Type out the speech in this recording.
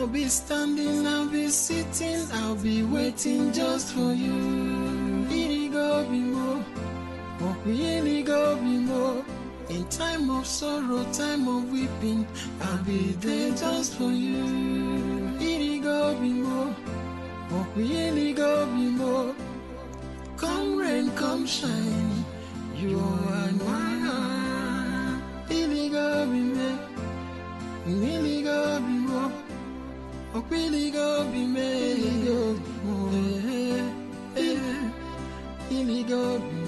I'll be standing, I'll be sitting, I'll be waiting just for you. Irigo bimo, irigo bimo. In time of sorrow, time of weeping, I'll be there just for you. Irigo bimo, irigo bimo. Come rain, come shine, you are my heart. Irigo bimo, irigo bimo. Irigo bimo, irigo bimo.